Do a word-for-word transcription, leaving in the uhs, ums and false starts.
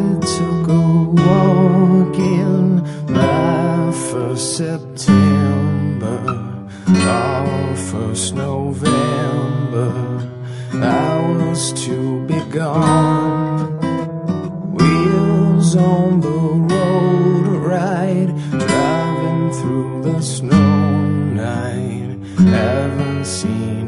took a walk in my first September, our first November. I was to be gone, wheels on the road, right, driving through the snow night. Haven't seen